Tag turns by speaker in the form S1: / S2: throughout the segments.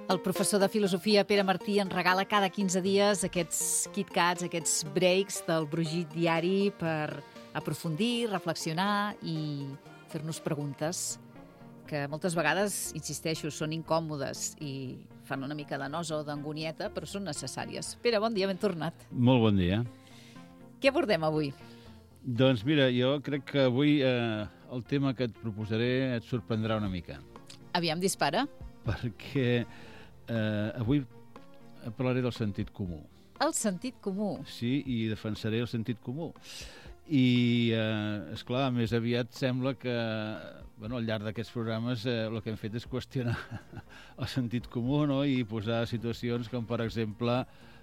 S1: El professor de filosofia Pere Martí ens regala cada 15 dies aquests KitKats, aquests breaks del brogit diari per aprofundir, reflexionar i fer-nos preguntes que moltes vegades, insisteixo, són incòmodes i fan una mica de nosa o d'angonieta, però són necessàries. Pere, bon dia, ben tornat.
S2: Molt bon dia.
S1: Què abordem avui?
S2: Doncs mira, jo crec que avui el tema que et proposaré et sorprendrà una mica.
S1: Aviam, dispara.
S2: Perquè avui parlaré del sentit comú.
S1: El sentit comú.
S2: Sí, i defensaré el sentit comú. I, esclar, més aviat sembla que, bueno, al llarg d'aquests programes el que hem fet és qüestionar el sentit comú, no? I posar situacions com, per exemple,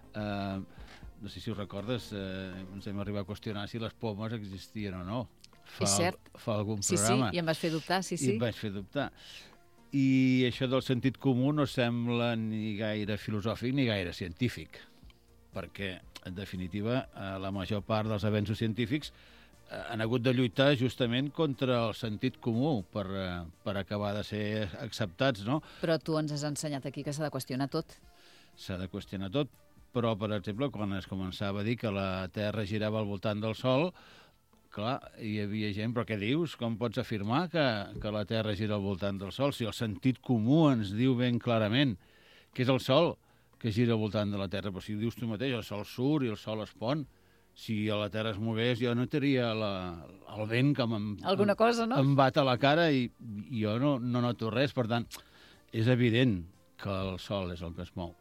S2: no sé si ho recordes, ens hem arribat a qüestionar si les pomes existien o no.
S1: És cert.
S2: Fa algun programa.
S1: Sí, i em vas fer dubtar, sí.
S2: I em vaig fer dubtar. I això del sentit comú no sembla ni gaire filosòfic ni gaire científic, perquè, en definitiva, la major part dels avenços científics han hagut de lluitar justament contra el sentit comú per acabar de ser acceptats, no?
S1: Però tu ens has ensenyat aquí que s'ha de qüestionar tot.
S2: S'ha de qüestionar tot, però, per exemple, quan es començava a dir que la Terra girava al voltant del Sol, clar, hi havia gent, però què dius? Com pots afirmar que la Terra gira al voltant del Sol? Si el sentit comú ens diu ben clarament que és el Sol que gira al voltant de la Terra, però si dius tu mateix, el Sol surt i el Sol es pon, si la Terra es mogués jo notaria el vent que
S1: alguna cosa, no?
S2: Em bat a la cara i jo no noto res, per tant, és evident que el Sol és el que es mou.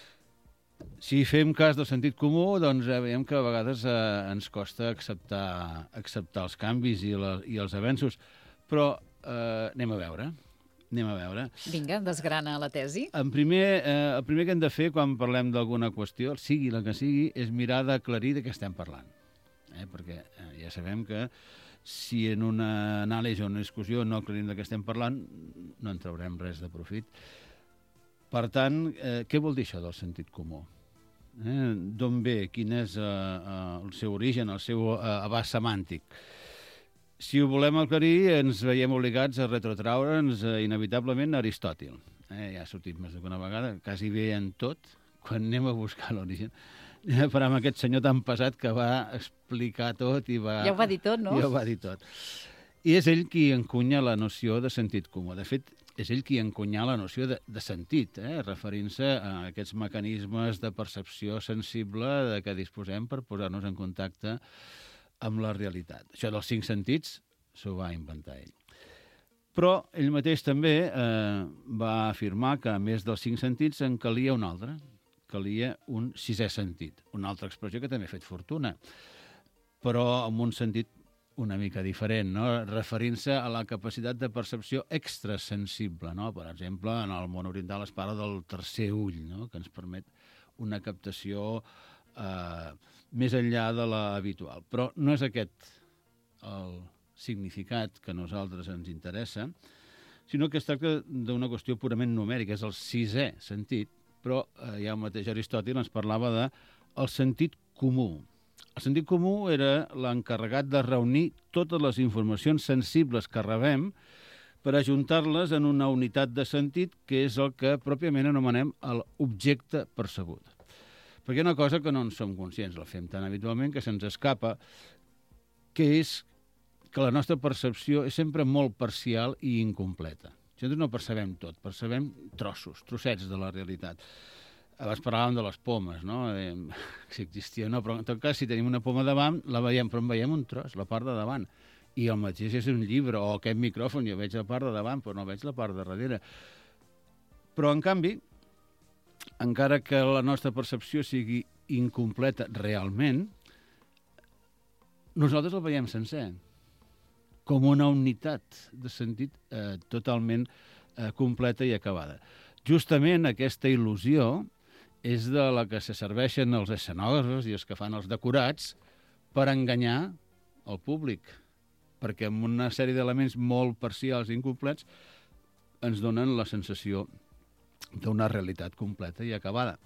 S2: Si fem cas del sentit comú, doncs veiem que a vegades ens costa acceptar els canvis i els avenços. Però anem a veure.
S1: Vinga, desgrana la tesi.
S2: El primer que hem de fer quan parlem d'alguna qüestió, sigui la que sigui, és mirar d'aclarir de què estem parlant. Perquè ja sabem que si en una anàlisi o una discussió no aclarim de què estem parlant, no en traurem res de profit. Per tant, què vol dir això del sentit comú? D'on ve? Quin és el seu origen, el seu abast semàntic? Si ho volem aclarir, ens veiem obligats a retrotraure'ns inevitablement a Aristòtil. Ja ha sortit més d'una vegada, quasi bé en tot, quan anem a buscar l'origen. Anem a parar amb aquest senyor tan pesat que va explicar tot i va...
S1: Ja ho va dir tot, no?
S2: Ja ho va dir tot. I és ell qui encunya la noció de sentit comú. De fet, és ell qui encunyà la noció de sentit, referint-se a aquests mecanismes de percepció sensible de què disposem per posar-nos en contacte amb la realitat. Això dels 5 sentits s'ho va inventar ell. Però ell mateix també va afirmar que, a més dels 5 sentits, en calia un altre. Calia un 6è sentit. Una altra expressió que també ha fet fortuna, però amb un sentit una mica diferent, no? Referint-se a la capacitat de percepció extrasensible, no? Per exemple, en el món oriental es parla del tercer ull, no? Que ens permet una captació més enllà de l'habitual. Però no és aquest el significat que a nosaltres ens interessa, sinó que es tracta d'una qüestió purament numèrica, és el 6è sentit, però ja el mateix Aristòtil ens parlava del sentit comú. El sentit comú era l'encarregat de reunir totes les informacions sensibles que rebem per ajuntar-les en una unitat de sentit que és el que pròpiament anomenem l'objecte percebut. Perquè hi ha una cosa que no en som conscients, la fem tan habitualment que se'ns escapa, que és que la nostra percepció és sempre molt parcial i incompleta. Nosaltres no percebem tot, percebem trossets de la realitat. Abans parlàvem de les pomes, no? Si existia o no, però en tot cas, si tenim una poma davant, la veiem, però en veiem un tros, la part de davant. I el mateix és un llibre o aquest micròfon, jo veig la part de davant, però no veig la part de darrere. Però, en canvi, encara que la nostra percepció sigui incompleta realment, nosaltres la veiem sencer, com una unitat de sentit totalment completa i acabada. Justament aquesta il·lusió és de la que se serveixen els escenògrafs i els que fan els decorats per enganyar el públic, perquè amb una sèrie d'elements molt parcials i incomplets ens donen la sensació d'una realitat completa i acabada.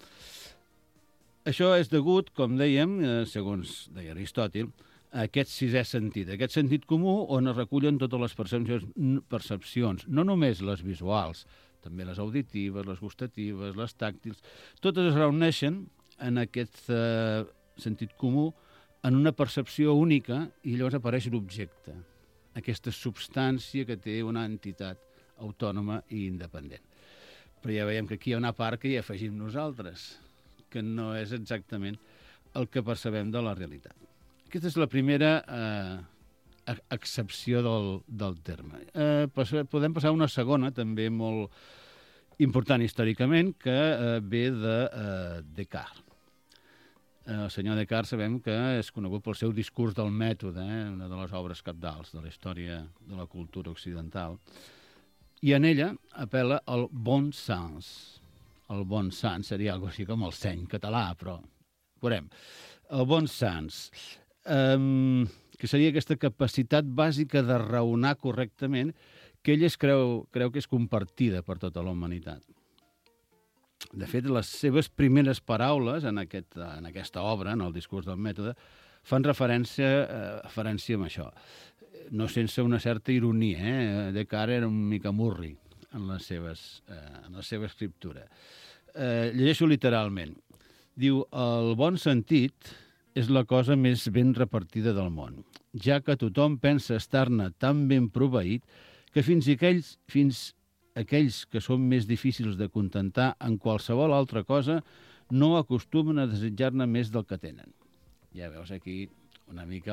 S2: Això és degut, com dèiem, segons deia Aristòtil, a aquest 6è sentit, aquest sentit comú on es recullen totes les percepcions, no només les visuals, també les auditives, les gustatives, les tàctils, totes es reuneixen en aquest sentit comú, en una percepció única, i llavors apareix l'objecte, aquesta substància que té una entitat autònoma i independent. Però ja veiem que aquí hi ha una part que hi afegim nosaltres, que no és exactament el que percebem de la realitat. Aquesta és la primera accepció del terme. Podem passar a una segona, també molt important històricament, que ve de Descartes. El senyor Descartes sabem que és conegut pel seu discurs del mètode, una de les obres cabdals de la història de la cultura occidental, i en ella apel·la al bon sens. El bon sens seria alguna cosa així com el seny català, però veurem. El bon sens, que seria aquesta capacitat bàsica de raonar correctament, que ell creu que és compartida per tota la humanitat. De fet, les seves primeres paraules en aquesta obra, en el discurs del mètode, fan referència amb això. No sense una certa ironia. Descartes era un mica murri en la seva escriptura. Llegeixo literalment. Diu, el bon sentit és la cosa més ben repartida del món, ja que tothom pensa estar-ne tan ben proveït que fins aquells que són més difícils de contentar en qualsevol altra cosa no acostumen a desitjar-ne més del que tenen. Ja veus aquí una mica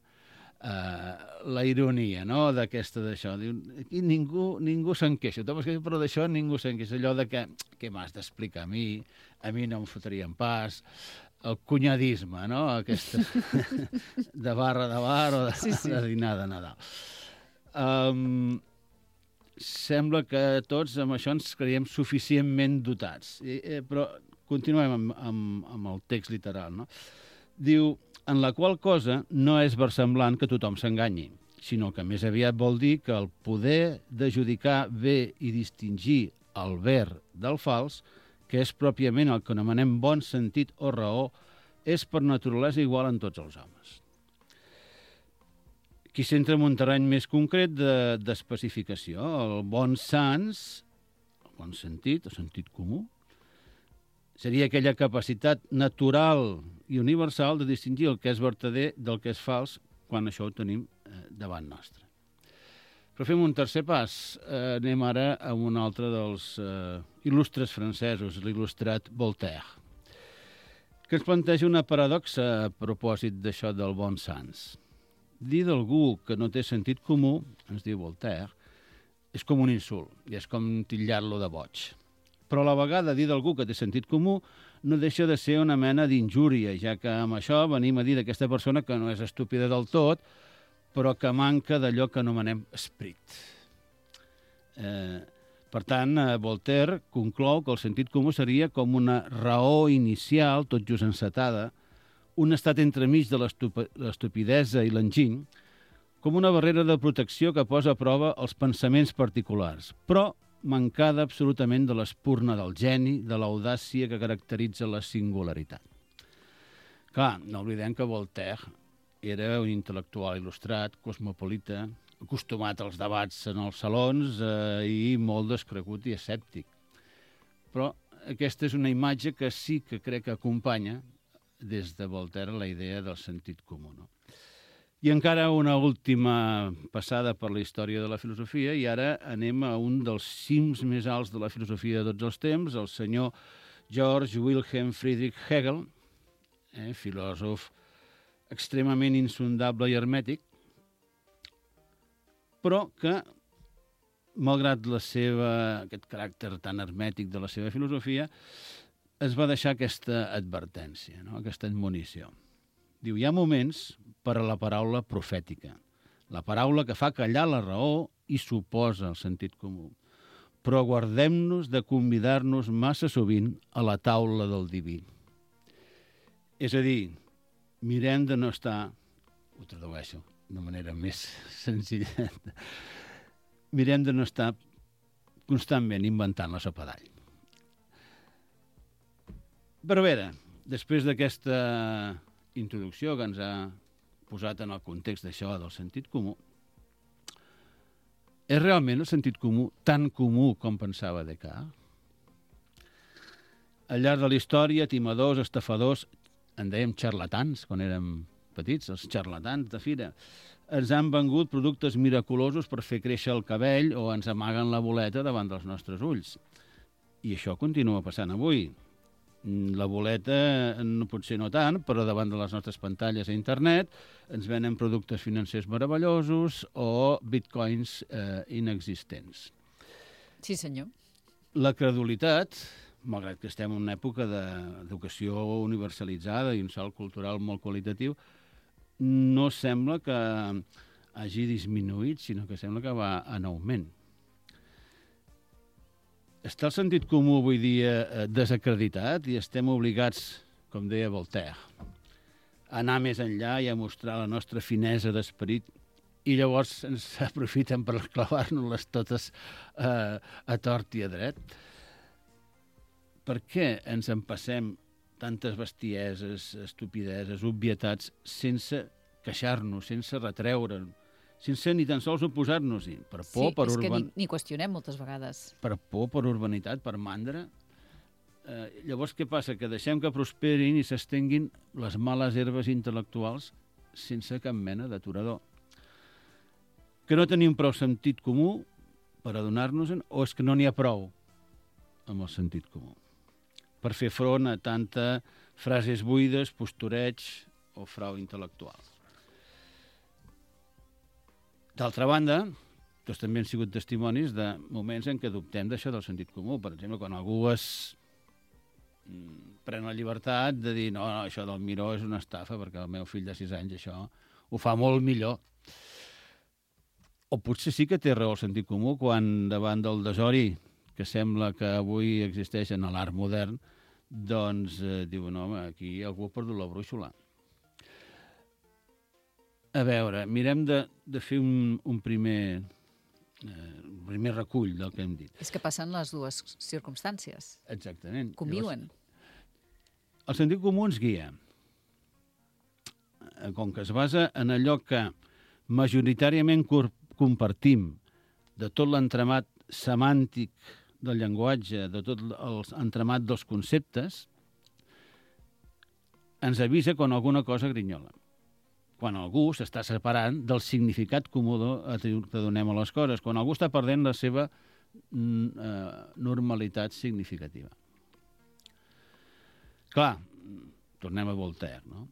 S2: la ironia, no?, d'això. Aquí ningú se'n queixa, però d'això ningú se'n queixa. Allò de que què m'has d'explicar a mi no em fotrien pas, el cunyadisme, no?, aquesta de bar o de dinar de Nadal. Sembla que tots amb això ens creiem suficientment dotats. Però continuem amb el text literal, no? Diu, en la qual cosa no és versemblant que tothom s'enganyi, sinó que més aviat vol dir que el poder d'adjudicar bé i distingir el ver del fals, que és pròpiament el que anomenem bon sentit o raó, és per naturalesa igual en tots els homes. Aquí s'entra en un terreny més concret d'especificació. El bon sens, el bon sentit, el sentit comú, seria aquella capacitat natural i universal de distingir el que és vertader del que és fals quan això ho tenim davant nostre. Però fem un tercer pas. Anem ara a un altre dels il·lustres francesos, l'il·lustrat Voltaire, que ens planteja una paradoxa a propòsit d'això del bon sens. Dir d'algú que no té sentit comú, ens diu Voltaire, és com un insult i és com titllar-lo de boig. Però a la vegada dir d'algú que té sentit comú no deixa de ser una mena d'injúria, ja que amb això venim a dir d'aquesta persona que no és estúpida del tot, però que manca d'allò que anomenem esperit. Per tant, Voltaire conclou que el sentit comú seria com una raó inicial, tot just encetada, un estat entremig de l'estupidesa i l'enginy, com una barrera de protecció que posa a prova els pensaments particulars, però mancada absolutament de l'espurna del geni, de l'audàcia que caracteritza la singularitat. Clar, no oblidem que Voltaire era un intel·lectual il·lustrat, cosmopolita, acostumat als debats en els salons i molt descregut i escèptic. Però aquesta és una imatge que sí que crec que acompanya des de Voltaire la idea del sentit comú. No? I encara una última passada per la història de la filosofia, i ara anem a un dels cims més alts de la filosofia de tots els temps, el senyor Georg Wilhelm Friedrich Hegel, filòsof extremament insondable i hermètic, però que, malgrat aquest caràcter tan hermètic de la seva filosofia, es va deixar aquesta advertència, no? Aquesta admonició. Diu, hi ha moments per a la paraula profètica, la paraula que fa callar la raó i s'oposa al sentit comú. Però guardem-nos de convidar-nos massa sovint a la taula del diví. És a dir, mirem de no estar, ho tradueixo de manera més senzilla, mirem de no estar constantment inventant la sopa d'all. Però a veure, després d'aquesta introducció que ens ha posat en el context d'això del sentit comú, És realment el sentit comú tan comú com pensava Descartes? Al llarg de la història, timadors, estafadors, en dèiem xarlatans quan érem petits, els xarlatans de fira, ens han vengut productes miraculosos per fer créixer el cabell o ens amaguen la boleta davant dels nostres ulls. I això continua passant avui. La boleta potser no tant, però davant de les nostres pantalles a internet ens venen productes financers meravellosos o bitcoins inexistents.
S1: Sí, senyor.
S2: La credulitat, malgrat que estem en una època d'educació universalitzada i un salt cultural molt qualitatiu, no sembla que hagi disminuït, sinó que sembla que va en augment. Està el sentit comú avui dia desacreditat i estem obligats, com deia Voltaire, a anar més enllà i a mostrar la nostra finesa d'esperit i llavors ens aprofiten per clavar-nos-les totes a tort i a dret. Per què ens empassem tantes bestieses, estupideses, obvietats, sense queixar-nos, sense retreure'n, sense ni tan sols oposar-nos-hi? Per por, per
S1: és que ni qüestionem moltes vegades.
S2: Per por, per urbanitat, per mandra. Llavors, què passa? Que deixem que prosperin i s'estenguin les males herbes intel·lectuals sense cap mena d'aturador. Que no tenim prou sentit comú per adonar-nos-en, o és que no n'hi ha prou amb el sentit comú per fer front a tanta frases buides, postureig o frau intel·lectual. D'altra banda, tots també han sigut testimonis de moments en què dubtem d'això del sentit comú. Per exemple, quan algú es pren la llibertat de dir no, això del Miró és una estafa perquè el meu fill de 6 anys això ho fa molt millor. O potser sí que té raó el sentit comú quan davant del desori que sembla que avui existeix en l'art modern, doncs diu, no, home, aquí algú ha perdut la brúixola. A veure, mirem de fer un primer recull del que hem dit.
S1: És que passen les dues circumstàncies.
S2: Exactament.
S1: Conviuen.
S2: El sentit comú ens guia. Com que es basa en allò que majoritàriament compartim de tot l'entramat semàntic del llenguatge, de tot l'entramat dels conceptes, ens avisa quan alguna cosa grinyola. Quan algú s'està separant del significat comú que donem a les coses, quan algú està perdent la seva normalitat significativa. Clar, tornem a Voltaire, no?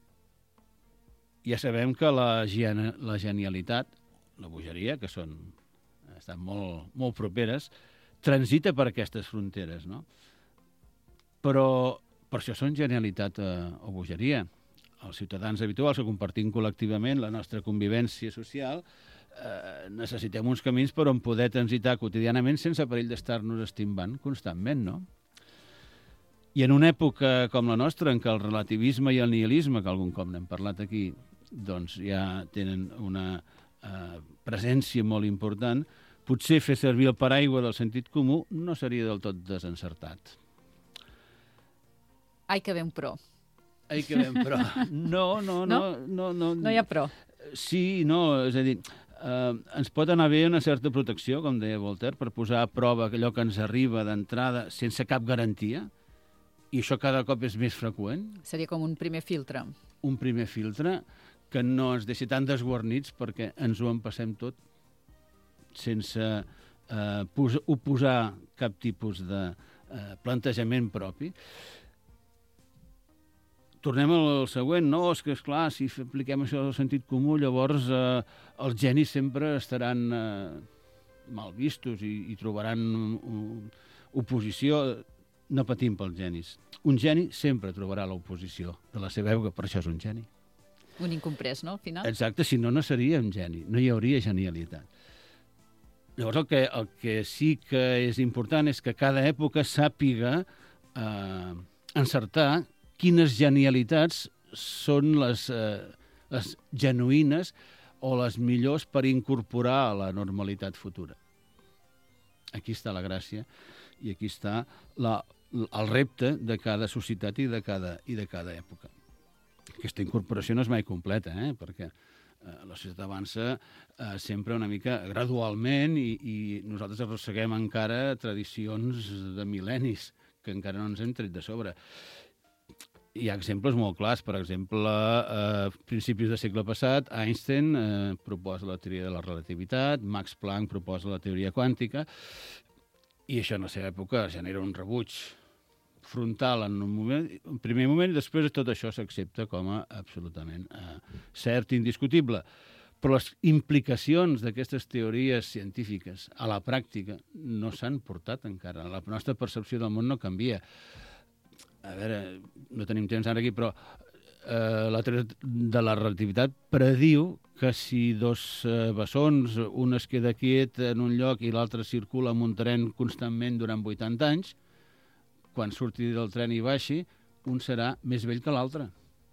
S2: Ja sabem que la genialitat, la bogeria, que estan molt properes, transita per aquestes fronteres, no? Però per això són genialitat o bogeria. Els ciutadans habituals que compartim col·lectivament la nostra convivència social necessitem uns camins per on poder transitar quotidianament sense perill d'estar-nos estimbant constantment, no? I en una època com la nostra, en què el relativisme i el nihilisme, que algun cop n'hem parlat aquí, doncs ja tenen una presència molt important, potser fer servir el paraigua del sentit comú no seria del tot desencertat.
S1: Ai, que ben pro.
S2: Ai, que ben pro. No.
S1: No hi ha pro.
S2: Sí, no, és a dir, ens pot anar bé una certa protecció, com deia Voltaire, per posar a prova allò que ens arriba d'entrada sense cap garantia, i això cada cop és més freqüent.
S1: Seria com un primer filtre.
S2: Un primer filtre que no ens deixi tan desguarnits perquè ens ho empassem tot sense oposar cap tipus de plantejament propi. Tornem al següent, no? És que, esclar, si apliquem això del sentit comú, llavors els genis sempre estaran mal vistos i trobaran oposició. No patim pels genis. Un geni sempre trobarà l'oposició de la seva època, per això és un geni.
S1: Un incomprès, no, al final?
S2: Exacte, si no, no seria un geni, no hi hauria genialitat. Llavors el que sí que és important és que cada època sàpiga encertar quines genialitats són les genuïnes o les millors per incorporar a la normalitat futura. Aquí està la gràcia i aquí està el repte de cada societat i de cada època. Aquesta incorporació no és mai completa, perquè La societat avança sempre una mica gradualment i nosaltres arrosseguem encara tradicions de mil·lennis que encara no ens hem tret de sobre. Hi ha exemples molt clars. Per exemple, a principis del segle passat, Einstein proposa la teoria de la relativitat, Max Planck proposa la teoria quàntica, i això en la seva època genera un rebuig frontal en un primer moment, i després tot això s'accepta com a absolutament cert i indiscutible. Però les implicacions d'aquestes teories científiques a la pràctica no s'han portat encara. La nostra percepció del món no canvia. A veure, no tenim temps ara aquí, però la teoria de la relativitat prediu que si dos bessons, un es queda quiet en un lloc i l'altre circula amb un tren constantment durant 80 anys, quan surti del tren i baixi, un serà més vell que l'altre.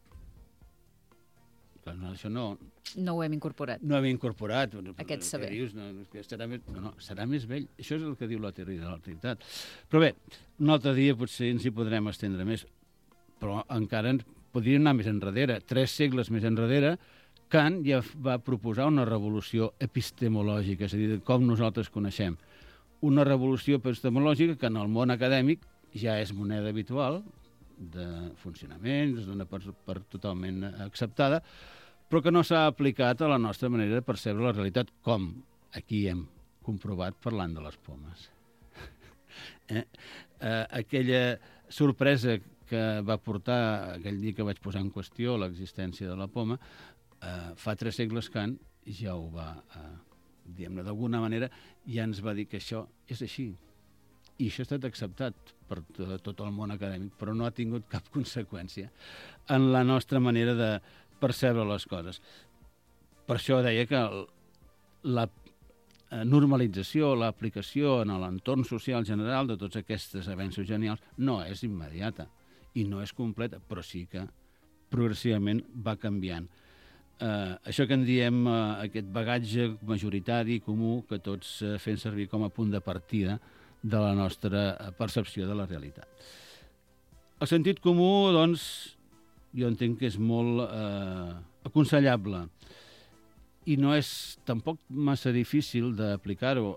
S2: Això no...
S1: No ho hem incorporat.
S2: No ho hem incorporat.
S1: Aquest saber.
S2: Dius, serà més vell. Això és el que diu la teoria de la relativitat. Però bé, un altre dia potser ens hi podrem estendre més, però encara podríem anar més enrere. 3 segles més enrere, Kant ja va proposar una revolució epistemològica, és a dir, de com nosaltres coneixem. Una revolució epistemològica que en el món acadèmic ja és moneda habitual de funcionament, es dona per totalment acceptada, però que no s'ha aplicat a la nostra manera de percebre la realitat, com aquí hem comprovat parlant de les pomes. Aquella sorpresa que va portar aquell dia que vaig posar en qüestió l'existència de la poma, fa 3 segles Kant ja ho va, diguem-ne, d'alguna manera, ja ens va dir que això és així. I això ha estat acceptat per tot el món acadèmic, però no ha tingut cap conseqüència en la nostra manera de percebre les coses. Per això deia que la normalització, l'aplicació en l'entorn social general de tots aquests avenços genials no és immediata i no és completa, però sí que progressivament va canviant. Això que en diem aquest bagatge majoritari comú que tots fem servir com a punt de partida de la nostra percepció de la realitat. El sentit comú, doncs, jo entenc que és molt aconsellable i no és tampoc massa difícil d'aplicar-ho.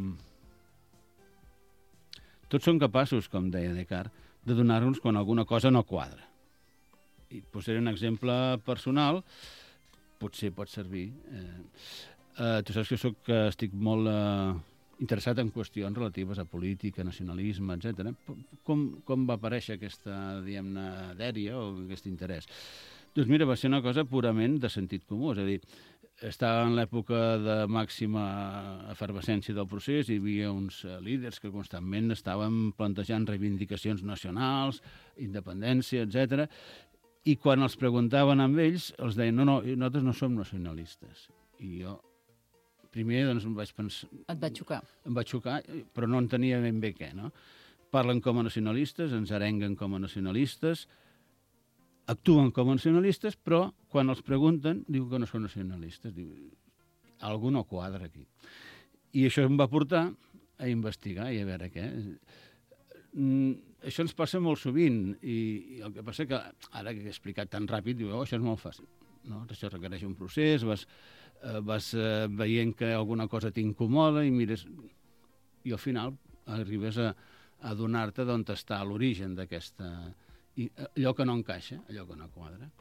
S2: Tots som capaços, com deia Descartes, de donar-nos quan alguna cosa no quadra. I posaré un exemple personal, potser pot servir. Tu saps que estic molt interessat en qüestions relatives a política, nacionalisme, etc. Com va aparèixer aquesta, diguem-ne, dèria o aquest interès? Doncs mira, va ser una cosa purament de sentit comú, és a dir, estava en l'època de màxima efervescència del procés, hi havia uns líders que constantment estaven plantejant reivindicacions nacionals, independència, etc. I quan els preguntaven amb ells, els deien, no, nosaltres no som nacionalistes. I jo primer doncs, em vaig pensar...
S1: Et va xocar.
S2: Em va xocar, però no entenia ben bé què, no? Parlen com a nacionalistes, ens arenguen com a nacionalistes, actuen com a nacionalistes, però quan els pregunten diu que no són nacionalistes. Diu, algú no quadra aquí. I això em va portar a investigar i a veure què. Això ens passa molt sovint i el que passa que ara que he explicat tan ràpid, diu, això és molt fàcil. No? Això requereix un procés, vas veient que alguna cosa t'incomoda i mires... I al final arribes a adonar-te d'on està l'origen d'aquesta... allò que no encaixa, allò que no quadra.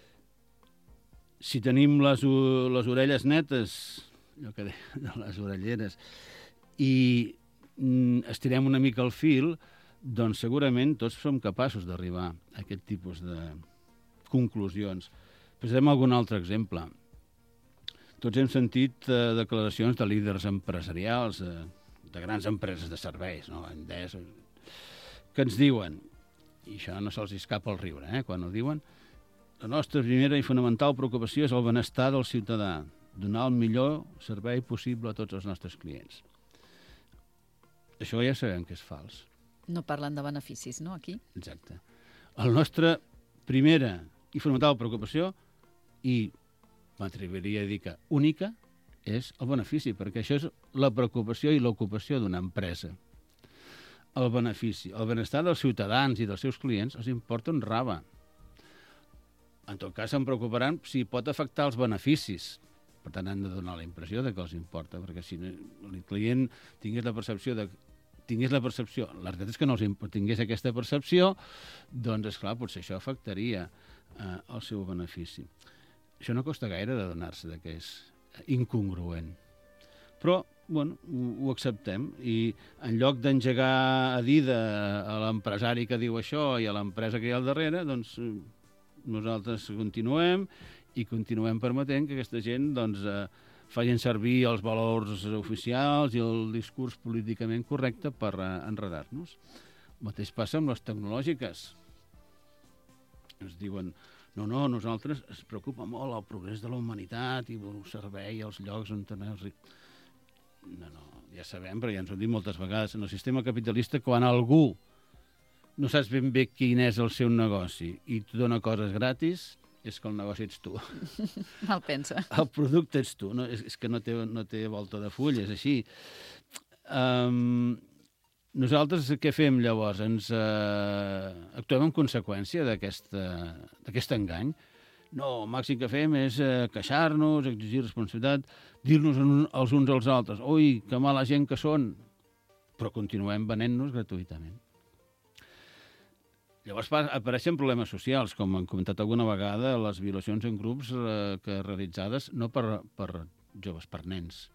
S2: Si tenim les orelles netes, allò que de les orelleres, i estirem una mica el fil, doncs segurament tots som capaços d'arribar a aquest tipus de conclusions. Posem algun altre exemple. Tots hem sentit declaracions de líders empresarials, de grans empreses de serveis, no? Endesa, que ens diuen, i això no se'ls escapa el riure, quan ho diuen, la nostra primera i fonamental preocupació és el benestar del ciutadà, donar el millor servei possible a tots els nostres clients. Això ja sabem que és fals.
S1: No parlen de beneficis, no, aquí?
S2: Exacte. La nostra primera i fonamental preocupació, i m'atreviria a dir que única, és el benefici, perquè això és la preocupació i l'ocupació d'una empresa. El benefici, el benestar dels ciutadans i dels seus clients els importa un rave. En tot cas, se'n preocuparan si pot afectar els beneficis. Per tant, han de donar la impressió de que els importa, perquè si el client tingués la percepció, la veritat és que no tingués aquesta percepció, doncs, esclar, potser això afectaria el seu benefici. Això no costa gaire de donar-se de que és incongruent. Però, bueno, ho acceptem, i en lloc d'engegar a dida a l'empresari que diu això i a l'empresa que hi ha al darrere, doncs nosaltres continuem permetent que aquesta gent doncs, facin servir els valors oficials i el discurs políticament correcte per enredar-nos. El mateix passa amb les tecnològiques. Ens diuen, no, nosaltres ens preocupa molt el progrés de la humanitat i el servei als llocs on tenim els rics. No, ja sabem, però ja ens ho hem dit moltes vegades, en el sistema capitalista, quan algú no saps ben bé quin és el seu negoci i et dona coses gratis, és que el negoci ets tu.
S1: Mal pensa.
S2: El producte ets tu, no? És que no té volta de full, és així. Nosaltres què fem llavors? Actuem en conseqüència d'aquest engany? No, el màxim que fem és queixar-nos, exigir responsabilitat, dir-nos els uns als altres, ui, que mala gent que són, però continuem venent-nos gratuïtament. Llavors apareixen problemes socials, com hem comentat alguna vegada, les violacions en grups realitzades no per joves, per nens.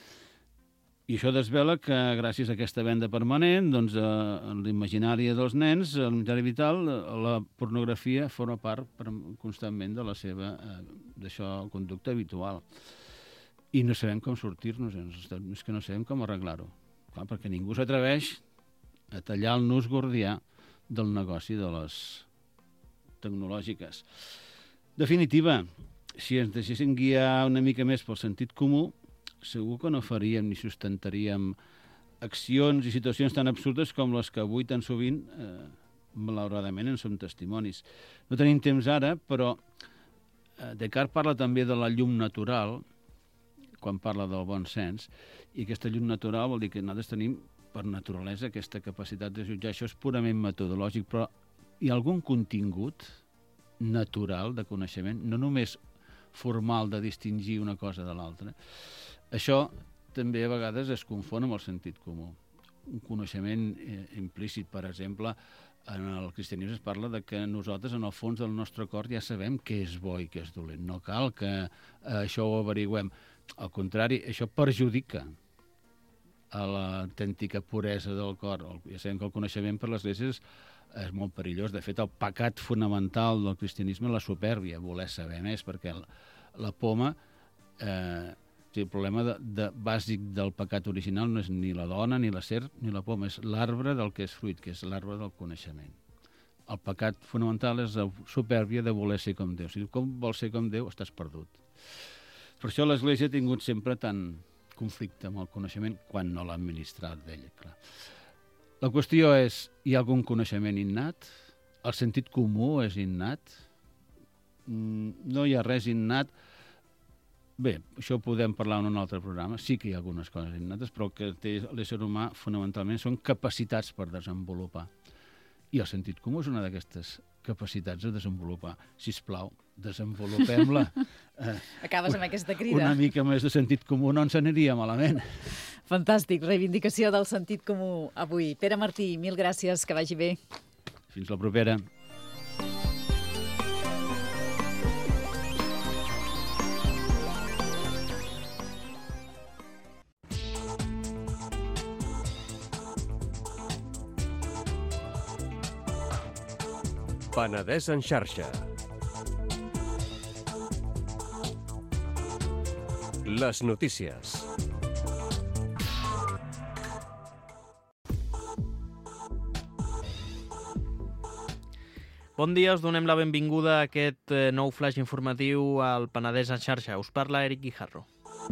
S2: I això desvela que, gràcies a aquesta venda permanent, doncs, en l'imaginari dels nens, en l'imaginari vital, la pornografia forma part constantment de la seva conducta habitual. I no sabem com sortir-nos, és que no sabem com arreglar-ho. Clar, perquè ningú s'atreveix a tallar el nus gordià del negoci de les tecnològiques. Definitiva, si ens deixéssim guiar una mica més pel sentit comú, segur que no faríem ni sustentaríem accions i situacions tan absurdes com les que avui tan sovint, malauradament, en som testimonis. No tenim temps ara, però Descartes parla també de la llum natural, quan parla del bon sens, i aquesta llum natural vol dir que nosaltres tenim per naturalesa aquesta capacitat de jutjar. Això és purament metodològic, però hi ha algun contingut natural de coneixement, no només formal de distingir una cosa de l'altra. Això també a vegades es confon amb el sentit comú. Un coneixement implícit, per exemple, en el cristianisme es parla de que nosaltres en el fons del nostre cor ja sabem què és bo i què és dolent. No cal que això ho averigüem. Al contrari, això perjudica a l'autèntica puresa del cor. Ja sabem que el coneixement per l'Església és molt perillós. De fet, el pecat fonamental del cristianisme és la supèrbia, voler saber més, perquè la poma, el problema bàsic del pecat original no és ni la dona, ni la serp, ni la poma, és l'arbre del que és fruit, que és l'arbre del coneixement. El pecat fonamental és la supèrbia de voler ser com Déu. Si com vols ser com Déu, estàs perdut. Per això l'Església ha tingut sempre tant conflicte amb el coneixement quan no l'ha administrat d'ella, clar. La qüestió és, hi ha algun coneixement innat? El sentit comú és innat? No hi ha res innat? Bé, això ho podem parlar en un altre programa. Sí que hi ha algunes coses innates, però el que té l'ésser humà fonamentalment són capacitats per desenvolupar. I el sentit comú és una d'aquestes capacitats de desenvolupar. Sisplau, desenvolupem-la.
S1: Acabes amb aquesta crida.
S2: Una mica més de sentit comú no ens aniria malament.
S1: Fantàstic, reivindicació del sentit comú avui. Pere Martí, mil gràcies, que vagi bé.
S2: Fins la propera.
S3: Penedès en xarxa. Les notícies.
S4: Bon dia, us donem la benvinguda a aquest nou flash informatiu al Penedès en xarxa. Us parla Eric Guijarro.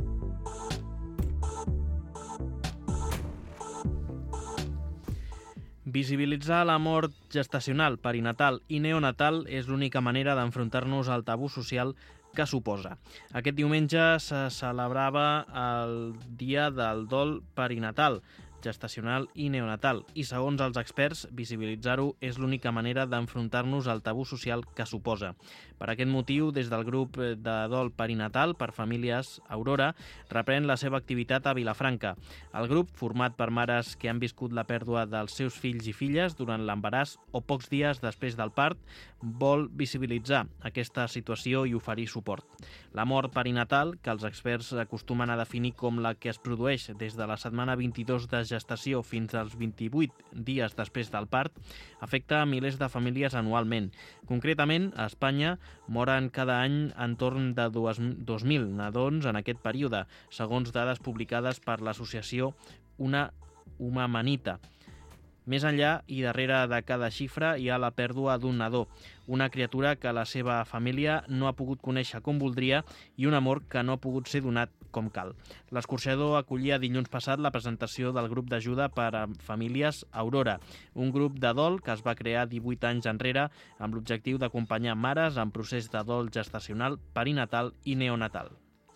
S4: Visibilitzar la mort gestacional, perinatal i neonatal és l'única manera d'enfrontar-nos al tabú social que suposa. Aquest diumenge se celebrava el Dia del Dol Perinatal. gestacional i neonatal i, segons els experts, visibilitzar-ho és l'única manera d'enfrontar-nos al tabú social que suposa. Per aquest motiu, des del grup de dol perinatal per famílies Aurora, reprèn la seva activitat a Vilafranca. El grup, format per mares que han viscut la pèrdua dels seus fills i filles durant l'embaràs o pocs dies després del part, vol visibilitzar aquesta situació i oferir suport. La mort perinatal, que els experts acostumen a definir com la que es produeix des de la setmana 22 de gestació fins als 28 dies després del part, afecta a milers de famílies anualment. Concretament, a Espanya moren cada any entorn de 2.000 nadons en aquest període, segons dades publicades per l'associació Una Humanita. Més enllà i darrere de cada xifra hi ha la pèrdua d'un nadó, una criatura que la seva família no ha pogut conèixer com voldria i un amor que no ha pogut ser donat com cal. L'escorxador acollia dilluns passat la presentació del grup d'ajuda per a famílies Aurora, un grup de dol que es va crear 18 anys enrere amb l'objectiu d'acompanyar mares en procés de dol gestacional, perinatal i neonatal.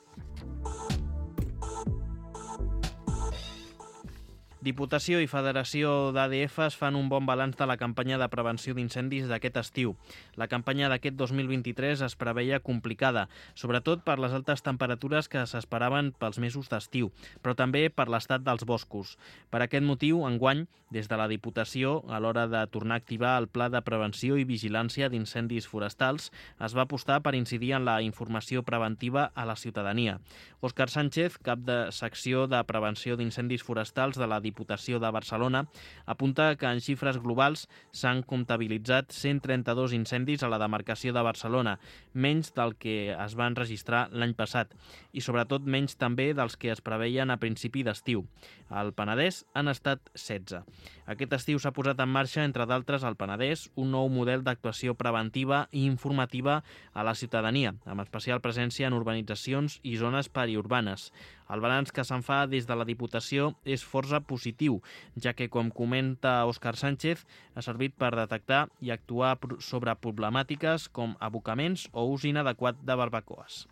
S4: Diputació i Federació d'ADFs fan un bon balanç de la campanya de prevenció d'incendis d'aquest estiu. La campanya d'aquest 2023 es preveia complicada, sobretot per les altes temperatures que s'esperaven pels mesos d'estiu, però també per l'estat dels boscos. Per aquest motiu, enguany, des de la Diputació, a l'hora de tornar a activar el Pla de Prevenció i Vigilància d'Incendis Forestals, es va apostar per incidir en la informació preventiva a la ciutadania. Òscar Sánchez, cap de secció de prevenció d'incendis forestals de la Diputació de Barcelona, apunta que en xifres globals s'han comptabilitzat 132 incendis a la demarcació de Barcelona, menys del que es van registrar l'any passat, i sobretot menys també dels que es preveien a principi d'estiu. Al Penedès han estat 16. Aquest estiu s'ha posat en marxa, entre d'altres, al Penedès, un nou model d'actuació preventiva i informativa a la ciutadania, amb especial presència en urbanitzacions i zones periurbanes. El balanç que se'n fa des de la Diputació és força positiu, ja que, com comenta Òscar Sánchez, ha servit per detectar i actuar sobre problemàtiques com abocaments o ús inadequat de barbacoes.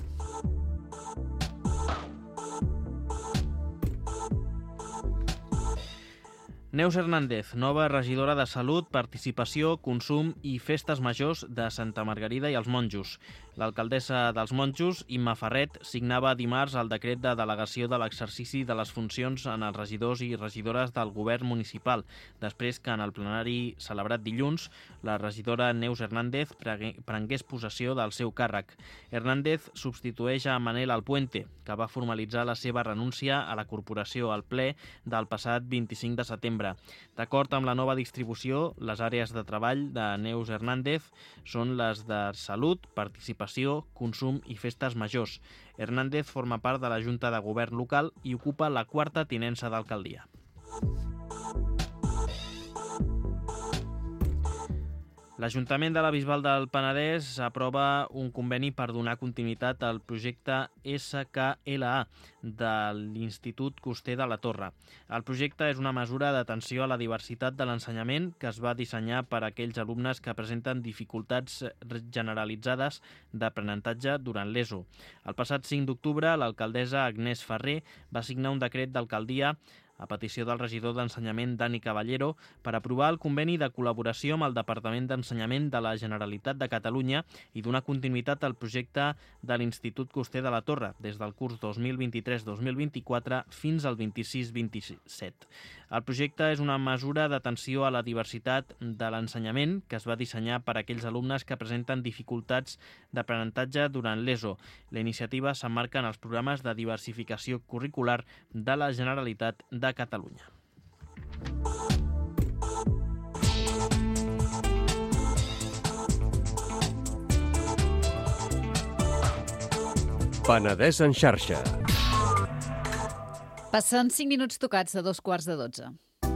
S4: Neus Hernández, nova regidora de Salut, Participació, Consum i Festes Majors de Santa Margarida i els Monjos. L'alcaldessa dels Monjos, Imma Ferret, signava dimarts el decret de delegació de l'exercici de les funcions en els regidors i regidores del govern municipal, després que en el plenari celebrat dilluns, la regidora Neus Hernández prengués possessió del seu càrrec. Hernández substitueix a Manel Alpuente, que va formalitzar la seva renúncia a la corporació al ple del passat 25 de setembre. D'acord amb la nova distribució, les àrees de treball de Neus Hernández són les de Salut, Participació, Consum i Festes Majors. Hernández forma part de la Junta de Govern local i ocupa la 4a tinença d'alcaldia. L'Ajuntament de la Bisbal del Penedès aprova un conveni per donar continuïtat al projecte SKLA de l'Institut Coster de la Torre. El projecte és una mesura d'atenció a la diversitat de l'ensenyament que es va dissenyar per a aquells alumnes que presenten dificultats generalitzades d'aprenentatge durant l'ESO. El passat 5 d'octubre, l'alcaldessa Agnès Ferrer va signar un decret d'alcaldia a petició del regidor d'Ensenyament Dani Caballero per aprovar el conveni de col·laboració amb el Departament d'Ensenyament de la Generalitat de Catalunya i donar continuïtat al projecte de l'Institut Coster de la Torre des del curs 2023-2024 fins al 26-27. El projecte és una mesura d'atenció a la diversitat de l'ensenyament que es va dissenyar per a aquells alumnes que presenten dificultats d'aprenentatge durant l'ESO. La iniciativa s'emmarca en els programes de diversificació curricular de la Generalitat de Catalunya.
S3: Penedès en xarxa.
S1: Passen 5 minuts tocats de 2:15.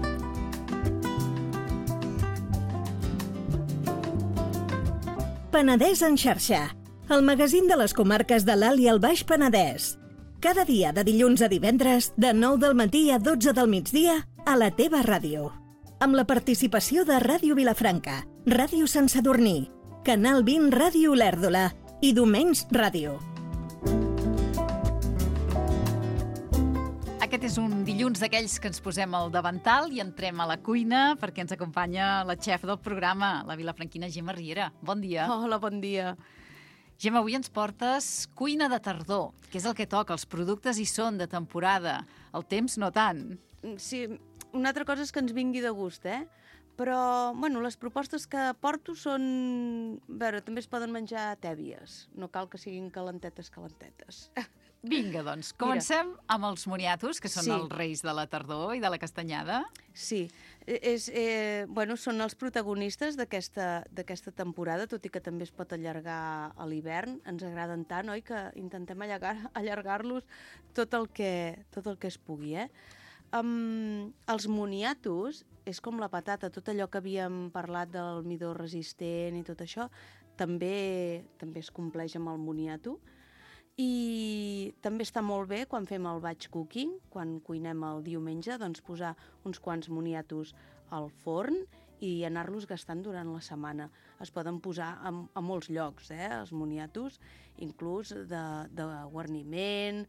S5: Penedès en xarxa, el magazín de les comarques de l'Alt i el Baix Penedès. Cada dia de dilluns a divendres, de 9 del matí a 12 del migdia, a la teva ràdio. Amb la participació de Ràdio Vilafranca, Ràdio Sant Sadurní, Canal 20 Ràdio Olèrdola i Domenys Ràdio.
S1: aquest és un dilluns d'aquells que ens posem al davantal i entrem a la cuina perquè ens acompanya la xef del programa, la vilafranquina Gemma Riera. Bon dia.
S6: Hola, bon dia.
S1: Gemma, avui ens portes cuina de tardor, que és el que toca. Els productes hi són de temporada, el temps no tant.
S6: Sí, una altra cosa és que ens vingui de gust, Però, bueno, les propostes que porto són... A veure, també es poden menjar tèbies. No cal que siguin calentetes.
S1: Vinga, doncs, comencem amb els moniatos, que són els reis de la tardor i de la castanyada.
S6: Sí, són els protagonistes d'aquesta temporada, tot i que també es pot allargar a l'hivern. Ens agraden tant, oi?, que intentem allargar-los tot el que es pugui, Els moniatos és com la patata, tot allò que havíem parlat del midó resistent i tot això, també es compleix amb el moniato. I també està molt bé quan fem el batch cooking, quan cuinem el diumenge, doncs posar uns quants moniatos al forn i anar-los gastant durant la setmana. Es poden posar a molts llocs, els moniatos, inclús de guarniment,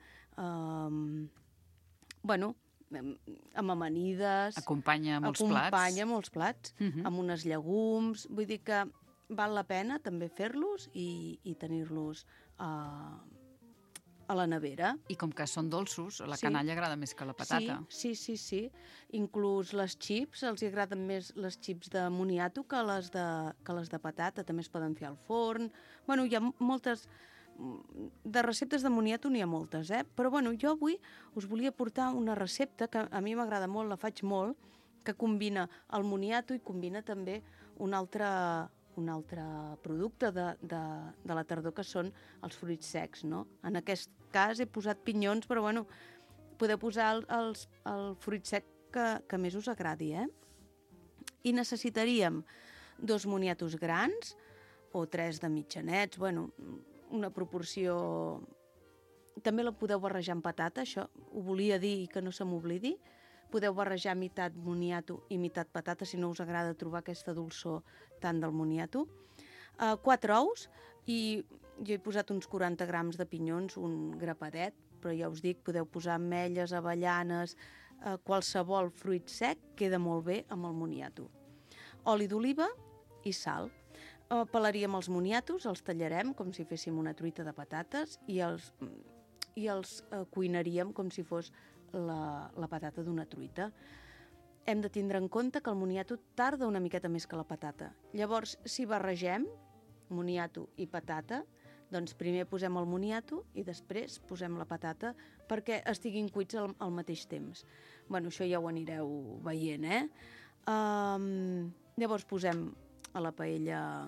S6: amb amanides.
S1: Acompanya molts plats.
S6: Acompanya molts plats, amb unes llegums. Vull dir que val la pena també fer-los i tenir-los a la nevera.
S1: I com que són dolços, la canalla agrada més que la patata.
S6: Sí. Inclús les xips, els agraden més les xips de moniato que les de patata. També es poden fer al forn. Bueno, hi ha moltes... De receptes de moniato n'hi ha moltes, Però jo avui us volia portar una recepta que a mi m'agrada molt, la faig molt, que combina el moniato i combina també un altre producte de la tardor, que són els fruits secs, no? En aquest cas he posat pinyons, però podeu posar el fruit sec que més us agradi, I necessitaríem 2 moniatos grans o 3 de mitjanets, una proporció... També la podeu barrejar amb patata, això ho volia dir i que no se m'oblidi. Podeu barrejar meitat moniato i meitat patata, si no us agrada trobar aquesta dolçor tant del moniato. 4 ous, i jo he posat uns 40 grams de pinyons, un grapadet, però ja us dic, podeu posar ametlles, avellanes, qualsevol fruit sec, queda molt bé amb el moniato. Oli d'oliva i sal. Pelaríem els moniatos, els tallarem com si féssim una truita de patates i els cuinaríem com si fos la patata d'una truita. Hem de tindre en compte que el moniato tarda una miqueta més que la patata. Llavors, si barregem moniato i patata, doncs primer posem el moniato i després posem la patata perquè estiguin cuits al mateix temps. Això ja ho anireu veient, Llavors posem a la paella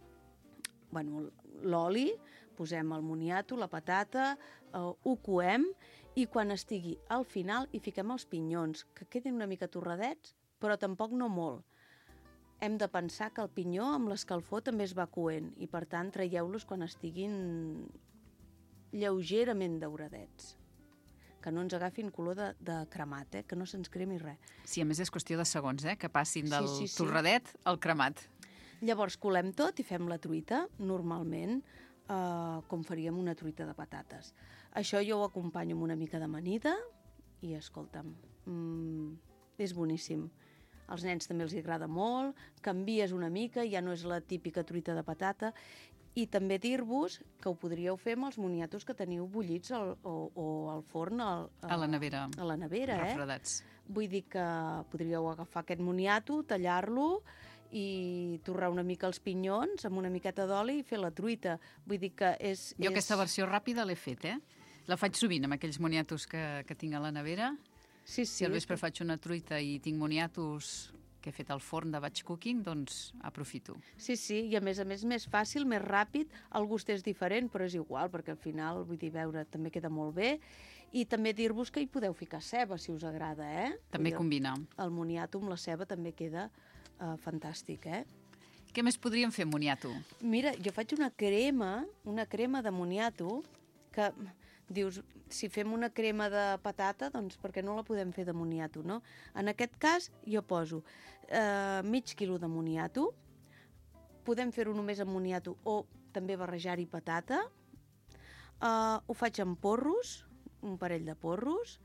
S6: l'oli, posem el moniato, la patata, ho coem i quan estigui al final hi fiquem els pinyons, que quedin una mica torradets, però tampoc no molt. Hem de pensar que el pinyó amb l'escalfor també es va coent i per tant traieu-los quan estiguin lleugerament dauradets, que no ens agafin color de cremat, que no se'ns cremi res.
S1: Sí, a més és qüestió de segons, que passin del torradet al cremat.
S6: Llavors colem tot i fem la truita, normalment, com faríem una truita de patates. Això jo ho acompanyo amb una mica d'amanida i, escolta'm, és boníssim. Als nens també els agrada molt, canvies una mica, ja no és la típica truita de patata, i també dir-vos que ho podríeu fer amb els moniatos que teniu bullits o al forn,
S1: a la nevera.
S6: A la nevera,
S1: refredats.
S6: Vull dir que podríeu agafar aquest moniato, tallar-lo i torrar una mica els pinyons amb una miqueta d'oli i fer la truita. Vull dir que és...
S1: Jo aquesta versió ràpida l'he fet, La faig sovint amb aquells moniatos que tinc a la nevera.
S6: Sí.
S1: Si al vespre faig una truita i tinc moniatos que he fet al forn de batch cooking, doncs aprofito.
S6: Sí, i a més més fàcil, més ràpid, el gust és diferent, però és igual, perquè al final, vull dir, veure, també queda molt bé. I també dir-vos que hi podeu ficar ceba, si us agrada,
S1: També combina.
S6: El moniato amb la ceba també queda fantàstic,
S1: Què més podríem fer amb moniato?
S6: Mira, jo faig una crema de moniato, que dius, si fem una crema de patata, doncs per què no la podem fer de moniato, no? En aquest cas, jo poso mig quilo de moniato, podem fer-ho només amb moniato o també barrejar-hi patata, ho faig amb porros, un parell de porros,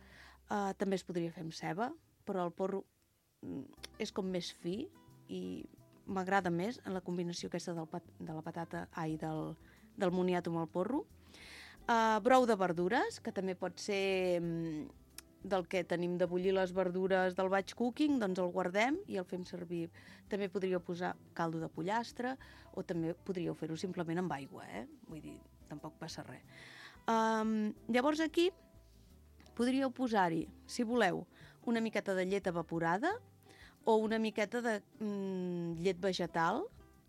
S6: També es podria fer amb ceba, però el porro és com més fi i m'agrada més en la combinació aquesta de la patata, del moniato amb el porro. Brou de verdures, que també pot ser del que tenim de bullir les verdures del batch cooking, doncs el guardem i el fem servir. També podríeu posar caldo de pollastre o també podríeu fer-ho simplement amb aigua, Vull dir, tampoc passa res. Llavors aquí podríeu posar-hi, si voleu, una miqueta de llet evaporada o una miqueta de llet vegetal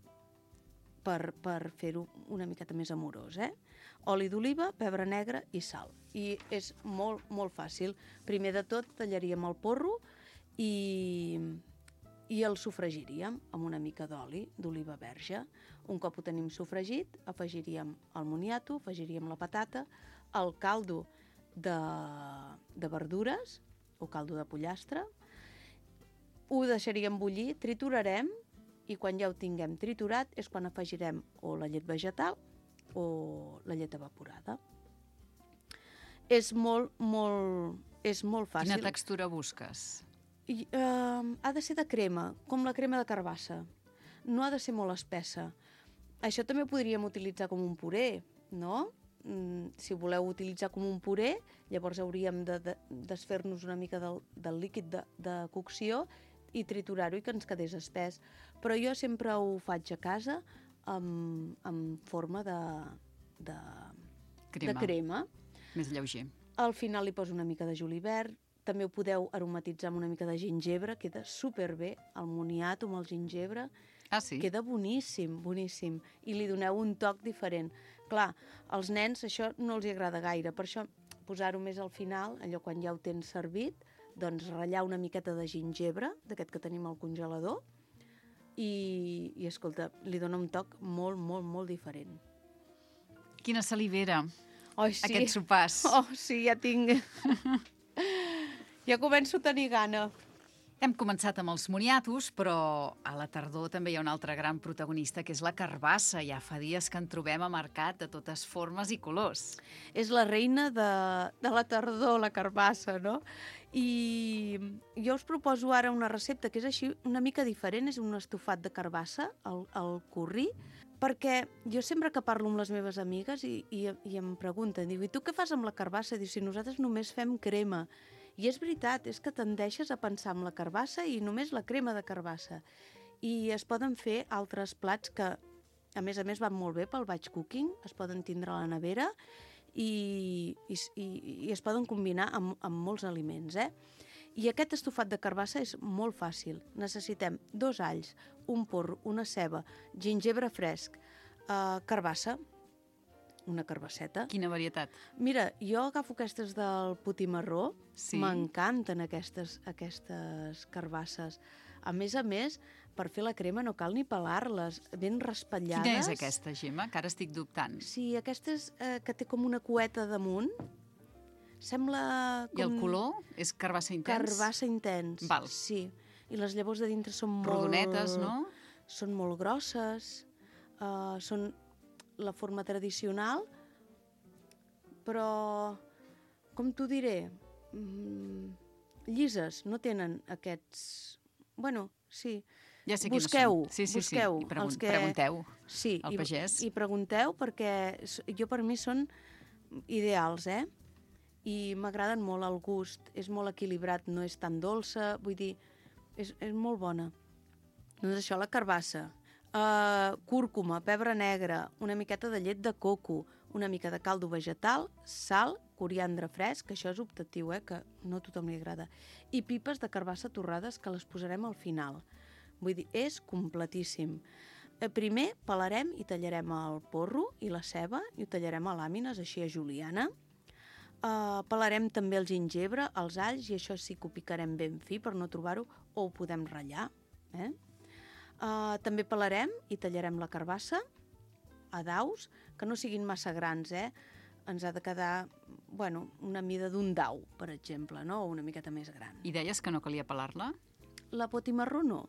S6: per fer-ho una miqueta més amorós, Oli d'oliva, pebre negre i sal. I és molt, molt fàcil. Primer de tot tallaríem el porro i el sofregiríem amb una mica d'oli d'oliva verge. Un cop ho tenim sofregit, afegiríem el moniato, afegiríem la patata, el caldo de verdures o caldo de pollastre, ho deixaríem bullir, triturarem i quan ja ho tinguem triturat és quan afegirem o la llet vegetal o la llet evaporada. És molt fàcil.
S1: Quina textura busques?
S6: Ha de ser de crema, com la crema de carbassa. No ha de ser molt espessa. Això també ho podríem utilitzar com un puré, no? Si voleu utilitzar com un puré, llavors hauríem de desfer-nos una mica del líquid de cocció i triturar-ho i que ens quedés espès. Però jo sempre ho faig a casa en forma de crema.
S1: Més lleuger.
S6: Al final li poso una mica de julivert. També ho podeu aromatitzar amb una mica de gingebre. Queda superbé, el moniato amb el gingebre.
S1: Ah, sí?
S6: Queda boníssim, boníssim. I li doneu un toc diferent. Clar, als nens això no els agrada gaire. Per això posar-ho més al final, allò quan ja ho tens servit, doncs ratllar una miqueta de gingebre, d'aquest que tenim al congelador, i escolta, li dona un toc molt, molt, molt diferent.
S1: Quina salivera,
S6: Oh, sí.
S1: aquests sopars.
S6: Oh, sí, ja tinc. Ja començo a tenir gana.
S1: Hem començat amb els moniatos, però a la tardor també hi ha un altre gran protagonista, que és la carbassa. Ja fa dies que en trobem a mercat de totes formes i colors.
S6: És la reina de la tardor, la carbassa, no? I jo us proposo ara una recepta que és així una mica diferent, és un estofat de carbassa, el curri, perquè jo sempre que parlo amb les meves amigues i em pregunten, diu, i tu què fas amb la carbassa? Diu, si nosaltres només fem crema. I és veritat, és que tendeixes a pensar en la carbassa i només la crema de carbassa. I es poden fer altres plats que, a més, van molt bé pel batch cooking, es poden tindre a la nevera i es poden combinar amb molts aliments, I aquest estofat de carbassa és molt fàcil. Necessitem 2 alls, un porro, una ceba, gingebre fresc, carbassa, una carbasseta.
S1: Quina varietat.
S6: Mira, jo agafo aquestes del potimarró,
S1: Sí.
S6: M'encanten aquestes carbasses. A més, per fer la crema no cal ni pelar-les, ben raspallades.
S1: Quina és aquesta, Gemma, que ara estic dubtant?
S6: Sí, aquesta és que té com una cueta damunt. Sembla com...
S1: I el color és carbassa intens?
S6: Carbassa intens,
S1: Val.
S6: sí. I les llavors de dintre són molt...
S1: Rodonetes, no?
S6: Són molt grosses, són la forma tradicional, però, com t'ho diré, llises, no tenen aquests... Bueno, sí.
S1: Ja sé
S6: busqueu,
S1: quines són. Sí.
S6: busqueu.
S1: I pregunteu
S6: Sí,
S1: al pagès.
S6: I pregunteu perquè per mi són ideals, I m'agraden molt el gust, és molt equilibrat, no és tan dolça, vull dir, és molt bona. Doncs això, la carbassa, cúrcuma, pebre negre, una miqueta de llet de coco, una mica de caldo vegetal, sal, coriandre fresc, que això és optatiu, que no a tothom li agrada, i pipes de carbassa torrades que les posarem al final. Vull dir, és completíssim. Primer pelarem i tallarem el porro i la ceba i ho tallarem a làmines, així a juliana. Pelarem també el gingebre, els alls, i això sí que ho picarem ben fi per no trobar-ho, o ho podem ratllar. També pelarem i tallarem la carbassa a daus, que no siguin massa grans, Ens ha de quedar, una mida d'un dau, per exemple, no? O una miqueta més gran.
S1: I deies que no calia pelar-la?
S6: La potimarró no.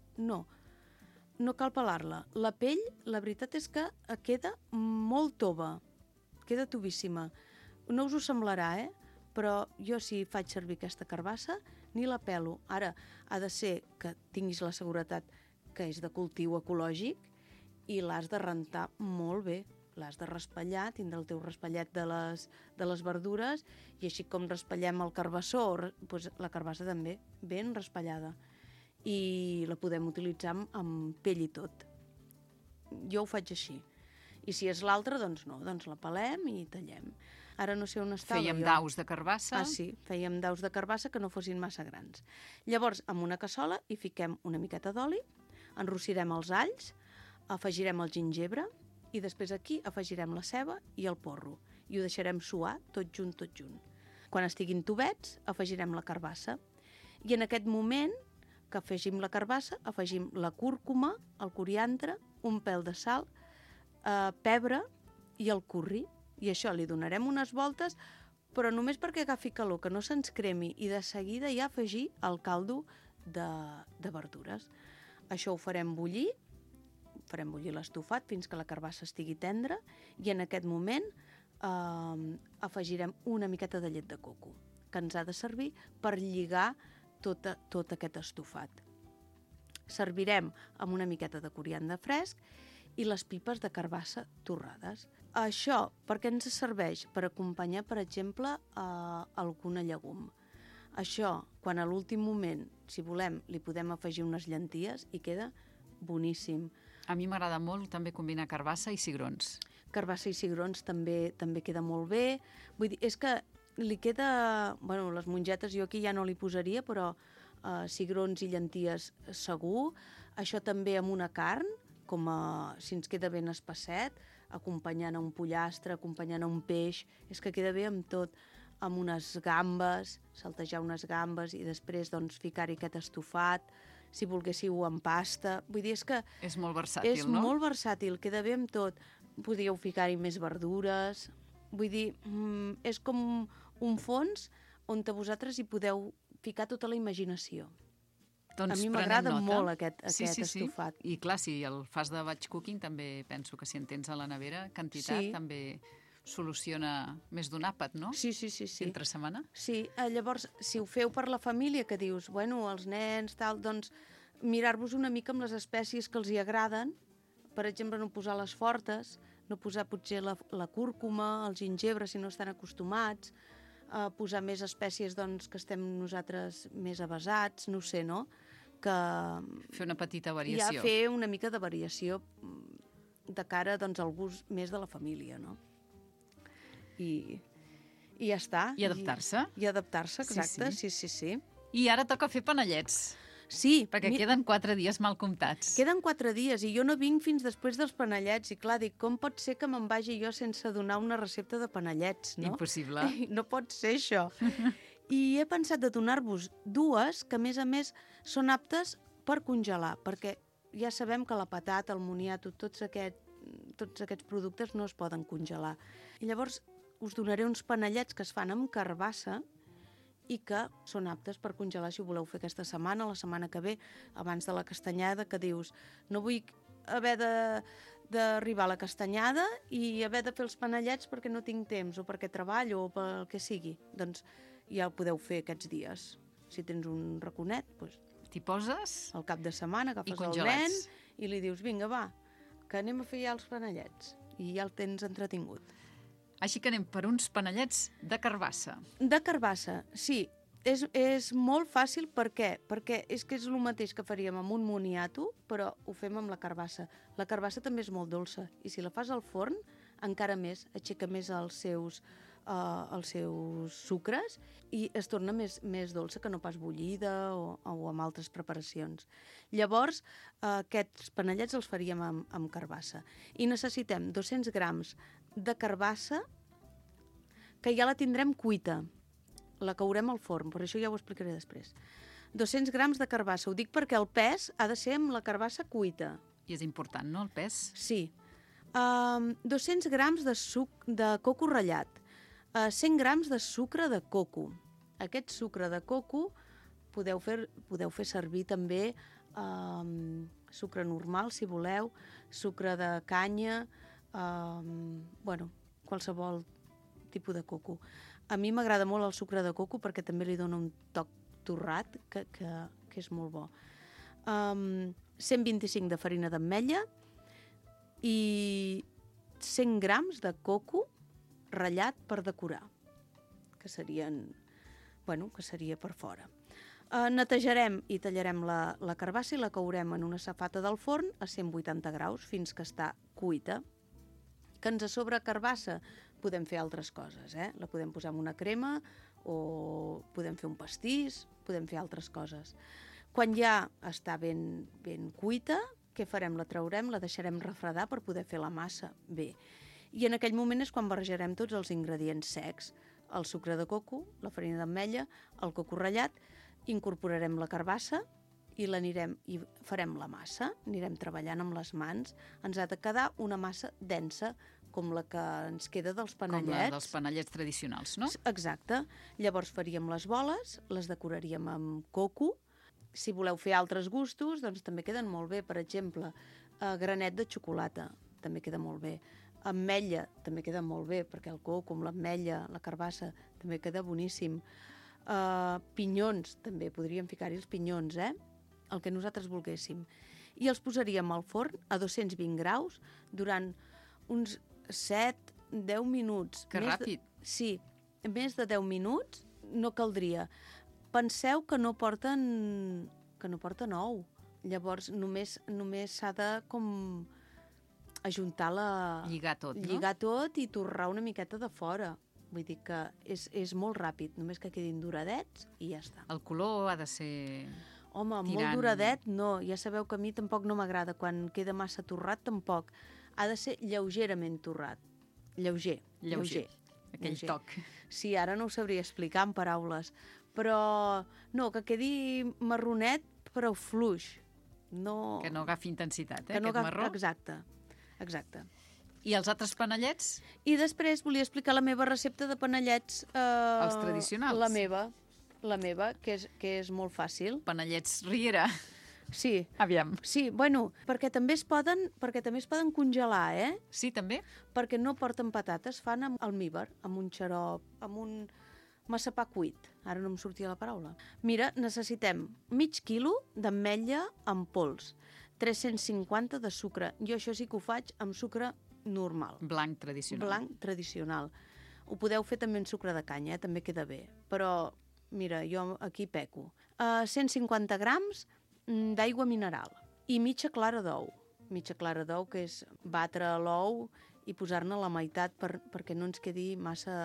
S6: No cal pelar-la. La pell, la veritat és que queda molt tova. Queda tovíssima. No us ho semblarà, però jo si faig servir aquesta carbassa ni la pelo. Ara, ha de ser que tinguis la seguretat que és de cultiu ecològic i l'has de rentar molt bé. L'has de raspallar, tindre el teu raspallet de les verdures, i així com raspallem el carbassó, doncs la carbassa també, ben raspallada. I la podem utilitzar amb pell i tot. Jo ho faig així. I si és l'altra, doncs no, doncs la pelem i tallem. Ara no sé on estava.
S1: Fèiem daus de carbassa.
S6: Ah, sí, fèiem daus de carbassa que no fossin massa grans. Llavors, en una cassola hi fiquem una miqueta d'oli, enrossirem els alls, afegirem el gingebre, i després aquí afegirem la ceba i el porro i ho deixarem suar tot junt. Quan estiguin tubets, afegirem la carbassa. I en aquest moment que afegim la carbassa, afegim la cúrcuma, el coriandre, un pèl de sal, pebre i el curri. I això li donarem unes voltes, però només perquè agafi calor, que no se'ns cremi, i de seguida ja afegir el caldo de verdures. Això ho farem bullir l'estofat fins que la carbassa estigui tendra, i en aquest moment afegirem una miqueta de llet de coco, que ens ha de servir per lligar tot aquest estofat. Servirem amb una miqueta de coriandre fresc i les pipes de carbassa torrades. Això, per què ens serveix? Per acompanyar, per exemple, alguna llegum. Això, quan a l'últim moment, si volem, li podem afegir unes llenties i queda boníssim.
S1: A mi m'agrada molt també combinar carbassa i cigrons.
S6: Carbassa i cigrons també queda molt bé. Vull dir, és que li queda... Bueno, les mongetes jo aquí ja no li posaria, però cigrons i llenties segur. Això també amb una carn, si ens queda ben espesset, acompanyant a un pollastre, acompanyant a un peix. És que queda bé amb tot. Amb unes gambes, saltejar unes gambes i després doncs, ficar-hi aquest estofat, si volguéssiu en pasta. Vull dir, és que...
S1: És molt versàtil,
S6: és
S1: no?
S6: És molt versàtil, queda bé amb tot. Podríeu ficar-hi més verdures. Vull dir, és com un fons on vosaltres hi podeu ficar tota la imaginació.
S1: Doncs
S6: a mi m'agrada molt aquest estofat.
S1: I clar, si el fas de batch cooking, també penso que si en tens a la nevera, quantitat també soluciona més d'un àpat, no?
S6: Sí.
S1: Entre setmana?
S6: Sí, llavors, si ho feu per la família, que dius, bueno, els nens, tal, doncs mirar-vos una mica amb les espècies que els hi agraden. Per exemple, no posar les fortes, no posar potser la cúrcuma, el gingebre, si no estan acostumats, posar més espècies doncs, que estem nosaltres més avesats, no sé, no?
S1: Fer una petita variació.
S6: Ja fer una mica de variació de cara doncs, al gust més de la família, no? I ja està.
S1: I adaptar-se.
S6: I adaptar-se, exacte, sí.
S1: I ara toca fer panellets.
S6: Sí.
S1: Perquè queden 4 dies mal comptats.
S6: Queden 4 dies i jo no vinc fins després dels panellets. I clar, dic, com pot ser que me'n vagi jo sense donar una recepta de panellets, no?
S1: Impossible.
S6: No pot ser això. I he pensat de donar-vos 2 que, a més, són aptes per congelar, perquè ja sabem que la patata, el moniato, tots aquests productes no es poden congelar. I llavors us donaré uns panellets que es fan amb carbassa i que són aptes per congelar si ho voleu fer aquesta setmana, la setmana que ve, abans de la castanyada, que dius, no vull haver d'arribar a la castanyada i haver de fer els panellets perquè no tinc temps o perquè treballo o pel que sigui. Doncs ja ho podeu fer aquests dies. Si tens un raconet, doncs
S1: t'hi poses
S6: al cap de setmana, agafes el nen i li dius, vinga, va, que anem a fer ja els panellets. I ja el tens entretingut.
S1: Així que anem per uns panellets de carbassa.
S6: De carbassa, sí. És molt fàcil, per què? Perquè és que és el mateix que faríem amb un moniato, però ho fem amb la carbassa. La carbassa també és molt dolça, i si la fas al forn, encara més, aixeca més els seus sucres i es torna més dolça que no pas bullida o amb altres preparacions. Llavors, aquests panellets els faríem amb carbassa. I necessitem 200 grams de carbassa que ja la tindrem cuita. La caurem al forn, per això ja ho explicaré després. 200 grams de carbassa. Ho dic perquè el pes ha de ser amb la carbassa cuita.
S1: I és important, no, el pes?
S6: Sí. 200 grams de coco ratllat. 100 grams de sucre de coco. Aquest sucre de coco podeu fer servir també sucre normal, si voleu, sucre de canya, qualsevol tipus de coco. A mi m'agrada molt el sucre de coco perquè també li dona un toc torrat que és molt bo. 125 de farina d'ametlla i 100 grams de coco ratllat per decorar, que serien, que seria per fora. Netejarem i tallarem la carbassa i la courem en una safata del forn a 180 graus fins que està cuita. Que ens sobra carbassa podem fer altres coses, La podem posar en una crema o podem fer un pastís, podem fer altres coses. Quan ja està ben cuita, què farem? La traurem, la deixarem refredar per poder fer la massa bé. I en aquell moment és quan barrejarem tots els ingredients secs, el sucre de coco, la farina d'ametlla, el coco ratllat, incorporarem la carbassa i farem la massa, anirem treballant amb les mans. Ens ha de quedar una massa densa, com la que ens queda dels panellets.
S1: Com la dels panellets tradicionals, no?
S6: Exacte. Llavors faríem les boles, les decoraríem amb coco. Si voleu fer altres gustos, doncs també queden molt bé. Per exemple, granet de xocolata, també queda molt bé. Ametlla també queda molt bé, perquè el coco amb l'ametlla, la carbassa, també queda boníssim. Pinyons, també podríem ficar-hi els pinyons, el que nosaltres volguéssim. I els posaríem al forn a 220 graus durant uns 7-10 minuts.
S1: Que ràpid.
S6: Sí, més de 10 minuts no caldria. Penseu que no porten ou. Llavors només s'ha de com ajuntar
S1: lligar tot, no?
S6: Lligar tot i torrar una miqueta de fora. Vull dir que és molt ràpid, només que quedin doradets i ja està.
S1: El color ha de ser...
S6: Home, molt doradet no. Ja sabeu que a mi tampoc no m'agrada. Quan queda massa torrat, tampoc. Ha de ser lleugerament torrat. Lleuger.
S1: Aquell toc.
S6: Sí, ara no ho sabria explicar en paraules. Però no, que quedi marronet però fluix. No...
S1: Que no agafi intensitat, aquest marró.
S6: Exacte.
S1: I els altres panellets?
S6: I després volia explicar la meva recepta de panellets...
S1: Els tradicionals?
S6: La meva, que és molt fàcil.
S1: Panellets Riera.
S6: Sí.
S1: Aviam.
S6: Sí, bueno, perquè també es poden congelar,
S1: Sí, també?
S6: Perquè no porten patates, fan amb almívar, amb un xarop, amb un massapà cuit. Ara no em sortia la paraula. Mira, necessitem mig quilo d'ametlla en pols, 350 de sucre. Jo això sí que ho faig amb sucre normal.
S1: Blanc tradicional.
S6: Ho podeu fer també en sucre de canya, també queda bé. Però, mira, jo aquí peco. 150 grams d'aigua mineral i mitja clara d'ou. Mitja clara d'ou, que és batre l'ou i posar-ne la meitat perquè no ens quedi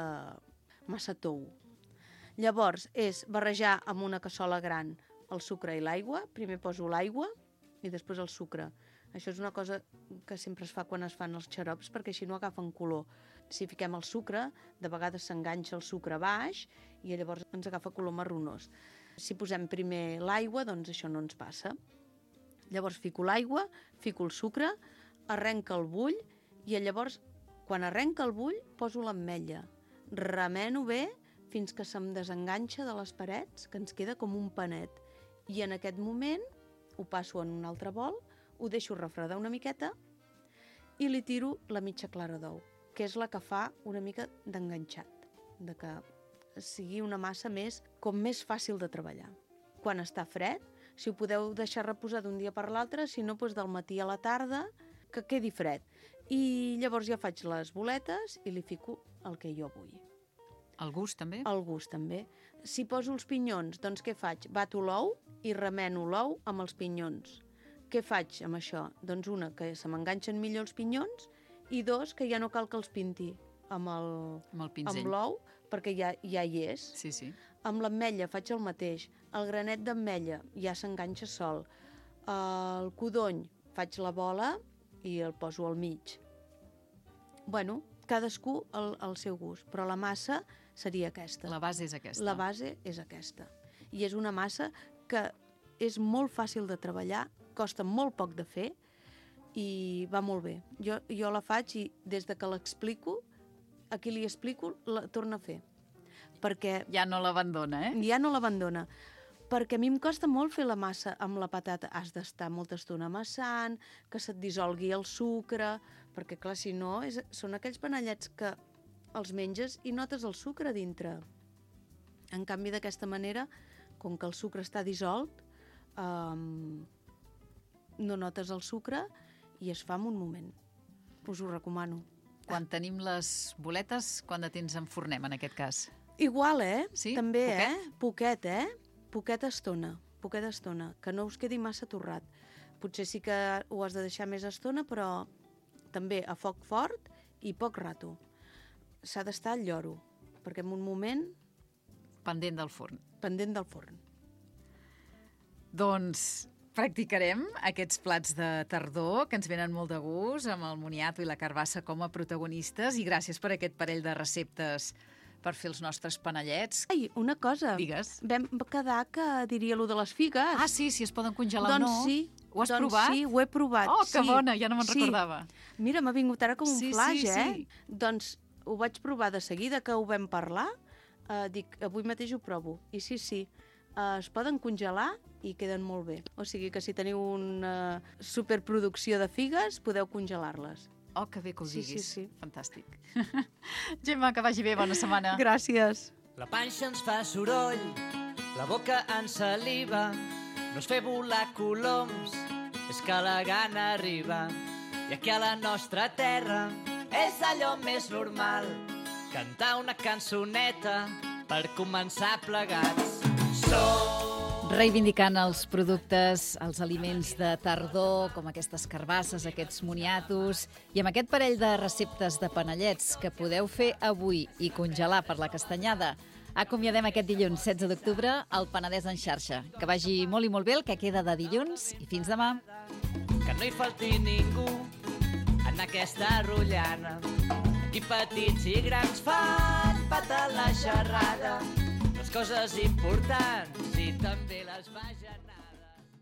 S6: massa tou. Llavors, és barrejar amb una cassola gran el sucre i l'aigua. Primer poso l'aigua i després el sucre. Això és una cosa que sempre es fa quan es fan els xarops, perquè així no agafen color. Si fiquem el sucre, de vegades s'enganxa el sucre baix i llavors ens agafa color marronós. Si posem primer l'aigua, doncs això no ens passa. Llavors fico l'aigua, fico el sucre, arrenca el bull i llavors, quan arrenca el bull, poso l'ametlla. Remeno bé fins que se'm desenganxa de les parets, que ens queda com un panet. I en aquest moment ho passo en un altre bol, ho deixo refredar una miqueta i li tiro la mitja clara d'ou, que és la que fa una mica d'enganxat, de que sigui una massa més fàcil de treballar. Quan està fred, si ho podeu deixar reposar d'un dia per l'altre, si no, doncs del matí a la tarda, que quedi fred. I llavors ja faig les boletes i li fico el que jo vull.
S1: El gust, també?
S6: El gust, també. Si poso els pinyons, doncs què faig? Bato l'ou i remeno l'ou amb els pinyons. Què faig amb això? Doncs una, que se m'enganxen millor els pinyons i dos, que ja no cal que els pinti amb l'ou, perquè ja hi és.
S1: Sí.
S6: Amb l'ametlla faig el mateix. El granet d'ametlla ja s'enganxa sol. El codony faig la bola i el poso al mig. Bueno, cadascú al seu gust, però la massa seria aquesta.
S1: La base és aquesta.
S6: La base és aquesta. I és una massa que és molt fàcil de treballar, costa molt poc de fer i va molt bé. Jo la faig i des de que l'explico, a qui li explico, la torna a fer. Perquè
S1: ja no l'abandona,
S6: Ja no l'abandona. Perquè a mi em costa molt fer la massa amb la patata. Has d'estar molta estona amassant, que se't dissolgui el sucre, perquè clar, si no, són aquells panellets que els menges i notes el sucre dintre. En canvi, d'aquesta manera, com que el sucre està dissolt, no notes el sucre i es fa en un moment. Us ho recomano.
S1: Quan tenim les boletes, quant de temps enfornem, en aquest cas?
S6: Igual,
S1: Sí?
S6: També,
S1: Poquet?
S6: Poqueta estona, que no us quedi massa torrat. Potser sí que ho has de deixar més estona, però també a foc fort i poc rato. S'ha d'estar al lloro, perquè en un moment
S1: Pendent del forn.
S6: pendent del forn.
S1: Doncs practicarem aquests plats de tardor, que ens venen molt de gust, amb el moniato i la carbassa com a protagonistes, i gràcies per aquest parell de receptes per fer els nostres panellets.
S6: Ai, una cosa.
S1: Digues.
S6: Vam quedar que diria lo de les figues.
S1: Ah, sí, si es poden congelar o
S6: doncs
S1: no.
S6: sí.
S1: Ho has
S6: doncs
S1: provat?
S6: Sí, ho he provat.
S1: Oh, que
S6: sí.
S1: bona, ja no me'n
S6: Sí.
S1: recordava.
S6: Mira, m'ha vingut ara com un
S1: Sí,
S6: flash,
S1: sí, sí.
S6: Doncs ho vaig provar de seguida que ho vam parlar. Dic, avui mateix ho provo. I sí, es poden congelar i queden molt bé. O sigui que si teniu una superproducció de figues, podeu congelar-les.
S1: Oh, que bé que ho
S6: Sí,
S1: diguis.
S6: sí.
S1: Fantàstic. Gemma, que vagi bé, bona setmana.
S6: Gràcies.
S7: La panxa ens fa soroll, la boca ens saliva, no és fer volar coloms, és que la gana arriba. I aquí a la nostra terra és allò més normal, cantar una cançoneta per començar plegats.
S1: Reivindicant els productes, els aliments de tardor, com aquestes carbasses, aquests moniatos, i amb aquest parell de receptes de panellets que podeu fer avui i congelar per la castanyada, acomiadem aquest dilluns 16 d'octubre al Penedès en xarxa. Que vagi molt i molt bé el que queda de dilluns i fins demà.
S7: Que no hi falti ningú en aquesta rotllana. Aquí petits i grans fan pata la xerrada, les coses importants i també les va generar.